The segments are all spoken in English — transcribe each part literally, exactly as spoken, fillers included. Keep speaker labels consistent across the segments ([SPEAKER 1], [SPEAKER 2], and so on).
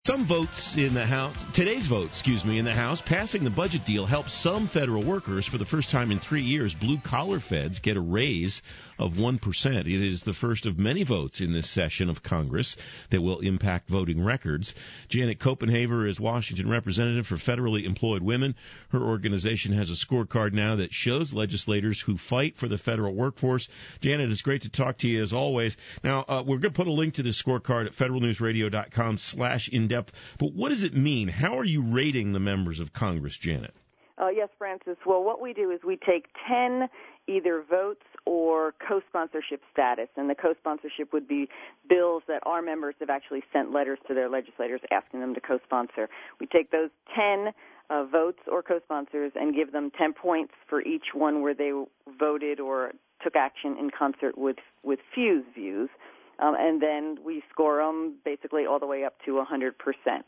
[SPEAKER 1] Some votes in the House, today's vote, excuse me, in the House, passing the budget deal helps some federal workers. For the first time in three years, blue-collar feds get a raise of one percent. It is the first of many votes in this session of Congress that will impact voting records. Janet Copenhaver is Washington representative for federally employed women. Her organization has a scorecard now that shows legislators who fight for the federal workforce. Janet, it's great to talk to you as always. Now, uh, we're going to put a link to this scorecard at federalnewsradio.com slash in depth. But what does it mean? How are you rating the members of Congress, Janet?
[SPEAKER 2] Uh, yes, Francis. Well, what we do is we take ten either votes or co-sponsorship status, and the co-sponsorship would be bills that our members have actually sent letters to their legislators asking them to co-sponsor. We take those ten uh, votes or co-sponsors and give them ten points for each one where they voted or took action in concert with, with few's views. Um, and then we score them basically all the way up to one hundred percent.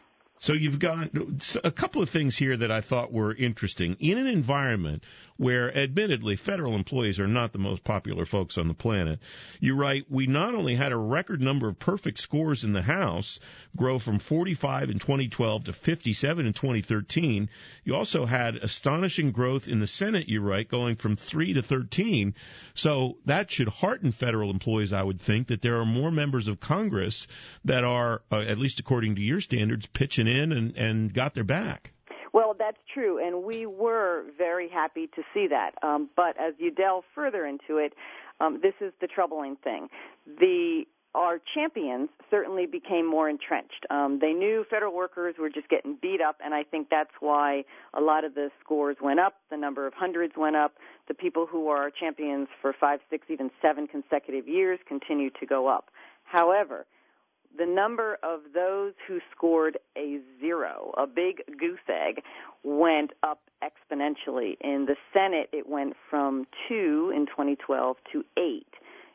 [SPEAKER 1] So you've got a couple of things here that I thought were interesting. In an environment where, admittedly, federal employees are not the most popular folks on the planet, you write, we not only had a record number of perfect scores in the House, grow from forty-five in twenty twelve to fifty-seven in twenty thirteen, you also had astonishing growth in the Senate, you write, going from three to thirteen. So that should hearten federal employees, I would think, that there are more members of Congress that are, uh, at least according to your standards, pitching in and, and got their back.
[SPEAKER 2] Well, that's true, and we were very happy to see that. Um, but as you delve further into it, um, this is the troubling thing. The Our champions certainly became more entrenched. Um, they knew federal workers were just getting beat up, and I think that's why a lot of the scores went up, the number of hundreds went up. The people who are champions for five, six, even seven consecutive years continue to go up. However, the number of those who scored a zero, a big goose egg, went up exponentially. In the Senate, it went from two in twenty twelve to eight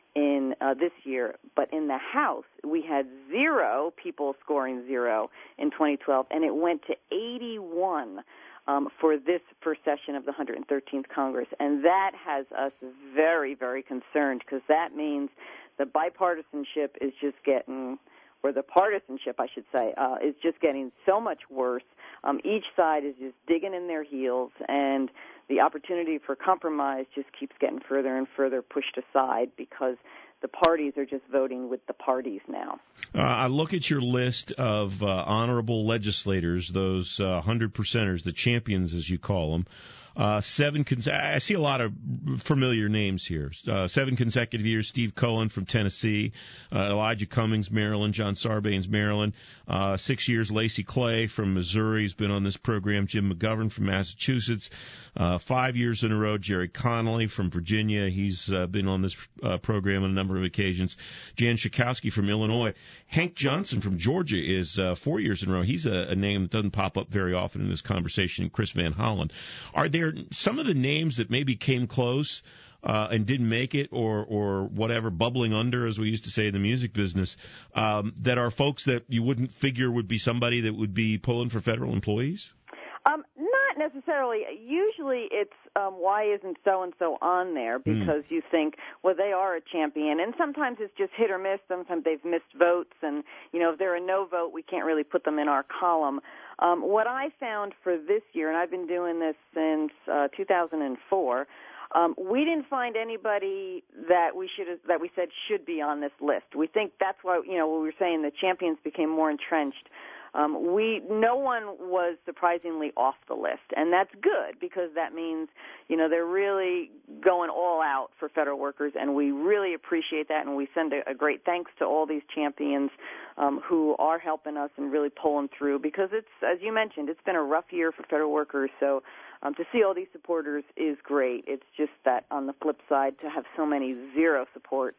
[SPEAKER 2] in uh, this year. But in the House, we had zero people scoring zero in twenty twelve, and it went to eighty-one um, for this first session of the one hundred thirteenth Congress. And that has us very, very concerned, because that means the bipartisanship is just getting, or the partisanship, I should say, uh, is just getting so much worse. Um, each side is just digging in their heels, and the opportunity for compromise just keeps getting further and further pushed aside because the parties are just voting with the parties now.
[SPEAKER 1] Uh, I look at your list of uh, honorable legislators, those uh, hundred percenters, the champions as you call them. Uh, seven. Cons- I see a lot of familiar names here. Uh, seven consecutive years. Steve Cohen from Tennessee, uh, Elijah Cummings, Maryland, John Sarbanes, Maryland. Uh, six years. Lacey Clay from Missouri has been on this program. Jim McGovern from Massachusetts. Uh, five years in a row. Jerry Connolly from Virginia. He's uh, been on this uh, program on a number of occasions. Jan Schakowsky from Illinois. Hank Johnson from Georgia is uh, four years in a row. He's a, a name that doesn't pop up very often in this conversation. Chris Van Hollen. Are there some of the names that maybe came close uh, and didn't make it, or or whatever, bubbling under, as we used to say in the music business, um, that are folks that you wouldn't figure would be somebody that would be pulling for federal employees?
[SPEAKER 2] Um, not necessarily. Usually it's um, why isn't so-and-so on there, because mm. you think, well, they are a champion. And sometimes it's just hit or miss. Sometimes they've missed votes. And, you know, if they're a no vote, we can't really put them in our column. Um, what I found for this year, and I've been doing this since uh, two thousand four, um, we didn't find anybody that we should that we said should be on this list. We think that's why, you know, we were saying the champions became more entrenched. Um, we no one was surprisingly off the list, and that's good, because that means, you know, they're really going all out for federal workers, and we really appreciate that, and we send a, a great thanks to all these champions um, who are helping us and really pulling through, because it's, as you mentioned, it's been a rough year for federal workers, so um, to see all these supporters is great. It's just that on the flip side, to have so many zero support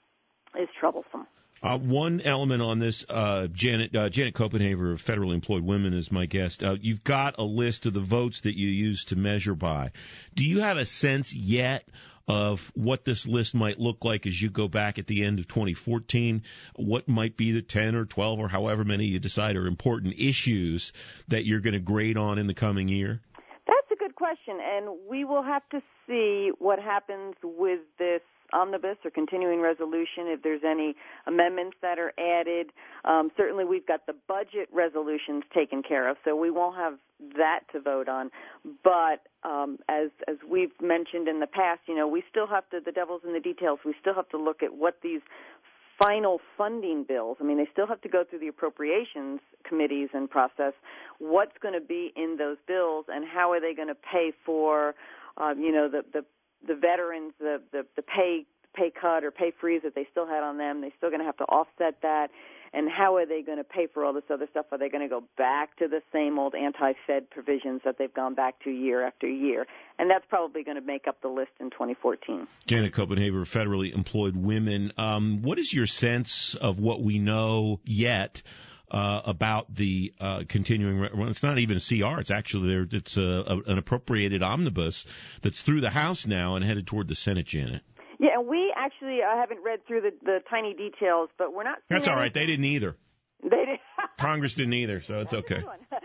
[SPEAKER 2] is troublesome.
[SPEAKER 1] Uh, one element on this, uh, Janet uh, Janet Copenhaver of Federally Employed Women is my guest. Uh, you've got a list of the votes that you use to measure by. Do you have a sense yet of what this list might look like as you go back at the end of twenty fourteen? What might be the ten or twelve or however many you decide are important issues that you're going to grade on in the coming year?
[SPEAKER 2] That's a good question, and we will have to see what happens with this omnibus or continuing resolution, if there's any amendments that are added. Um, certainly we've got the budget resolutions taken care of, so we won't have that to vote on. But um, as as we've mentioned in the past, you know, we still have to, the devil's in the details, we still have to look at what these final funding bills, I mean, they still have to go through the appropriations committees and process what's going to be in those bills and how are they going to pay for, um, you know, the, the, the veterans, the, the, the pay pay cut or pay freeze that they still had on them. They're still going to have to offset that. And how are they going to pay for all this other stuff? Are they going to go back to the same old anti-Fed provisions that they've gone back to year after year? And that's probably going to make up the list in twenty fourteen.
[SPEAKER 1] Janet Copenhaver, federally employed women. Um, what is your sense of what we know yet uh, about the uh, continuing? Well, it's not even a C R. It's actually there. It's a, a, an appropriated omnibus that's through the House now and headed toward the Senate, Janet.
[SPEAKER 2] Yeah, and we actually I haven't read through the, the tiny details, but we're not.
[SPEAKER 1] That's all right. They didn't either.
[SPEAKER 2] They did.
[SPEAKER 1] Congress didn't either, so it's okay.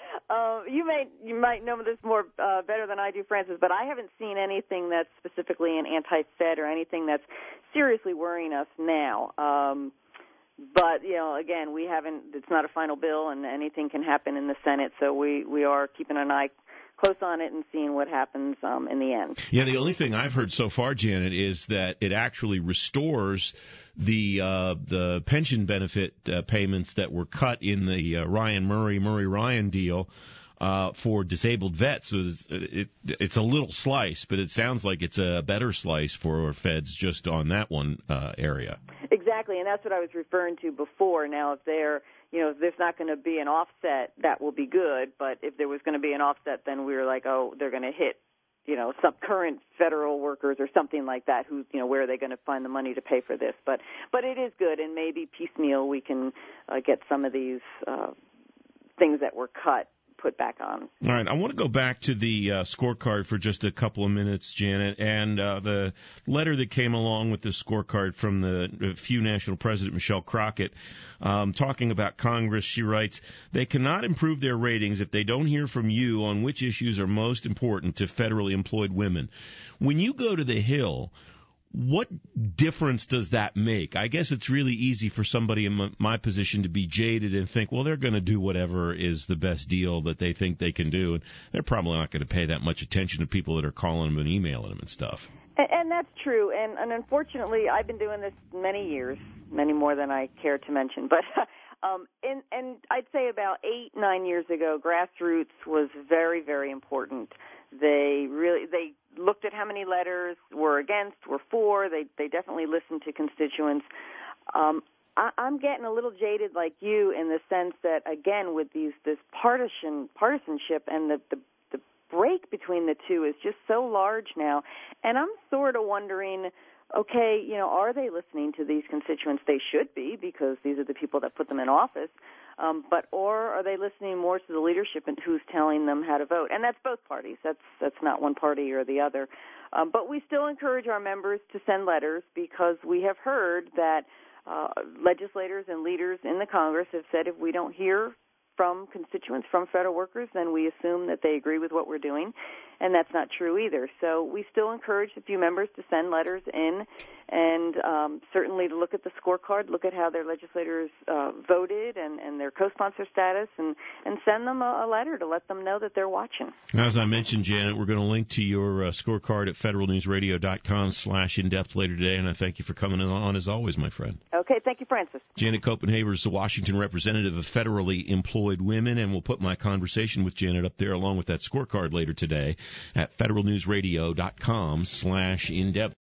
[SPEAKER 2] Uh, you may you might know this more uh, better than I do, Francis, but I haven't seen anything that's specifically an anti-Fed or anything that's seriously worrying us now. Um, but you know, again, we haven't. It's not a final bill, and anything can happen in the Senate, so we we are keeping an eye close on it and seeing what happens um, in the end.
[SPEAKER 1] Yeah, the only thing I've heard so far, Janet, is that it actually restores the uh, the pension benefit uh, payments that were cut in the uh, Ryan Murray Murray Ryan deal uh, for disabled vets. So it's, it, it's a little slice, but it sounds like it's a better slice for feds just on that one uh, area.
[SPEAKER 2] Exactly, and that's what I was referring to before. Now, if they're You know, if there's not going to be an offset, that will be good. But if there was going to be an offset, then we were like, oh, they're going to hit, you know, some current federal workers or something like that. Who, you know, where are they going to find the money to pay for this? But, but it is good, and maybe piecemeal we can uh, get some of these uh, things that were cut put back on.
[SPEAKER 1] All right, I want to go back to the uh, scorecard for just a couple of minutes, Janet, and uh, the letter that came along with the scorecard from the few national president, Michelle Crockett, um, talking about Congress. She writes, they cannot improve their ratings if they don't hear from you on which issues are most important to federally employed women. When you go to the Hill, what difference does that make? I guess it's really easy for somebody in my position to be jaded and think, well, they're going to do whatever is the best deal that they think they can do, and they're probably not going to pay that much attention to people that are calling them and emailing them and stuff.
[SPEAKER 2] And, and that's true, and, and unfortunately, I've been doing this many years, many more than I care to mention, but um, and, and I'd say about eight, nine years ago, grassroots was very, very important. They really, they looked at how many letters were against, were for. They they definitely listened to constituents. Um, I, I'm getting a little jaded, like you, in the sense that again, with these this partisan partisanship and the, the the break between the two is just so large now, and I'm sort of wondering. Okay, you know, are they listening to these constituents? They should be, because these are the people that put them in office. Um, but or are they listening more to the leadership and who's telling them how to vote? And that's both parties. That's that's not one party or the other. Um, but we still encourage our members to send letters, because we have heard that uh, legislators and leaders in the Congress have said if we don't hear from constituents, from federal workers, then we assume that they agree with what we're doing, and that's not true either. So we still encourage a few members to send letters in, and um, certainly to look at the scorecard, look at how their legislators uh, voted and, and their co-sponsor status, and, and send them a, a letter to let them know that they're watching.
[SPEAKER 1] As I mentioned, Janet, we're going to link to your uh, scorecard at federalnewsradio.com slash in-depth later today, and I thank you for coming on as always, my friend.
[SPEAKER 2] Okay, thank you, Francis.
[SPEAKER 1] Janet Copenhaver is the Washington representative of federally employed women, and we'll put my conversation with Janet up there along with that scorecard later today at federalnewsradio.com slash in-depth.